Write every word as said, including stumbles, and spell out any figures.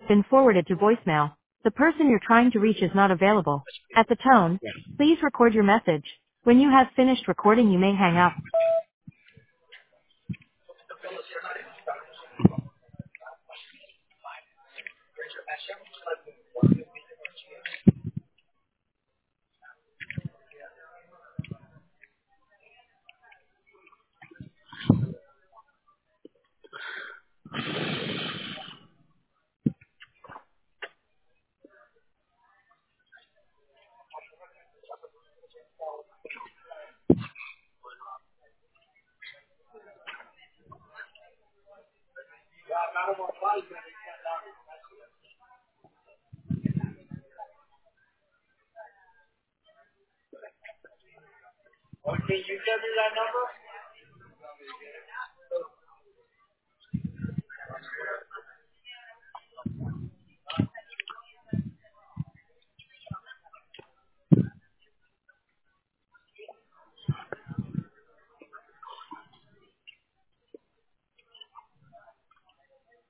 been forwarded to voicemail. The person you're trying to reach is not available. At the tone, please record your message. When you have finished recording, you may hang up. Okay, you give me that number?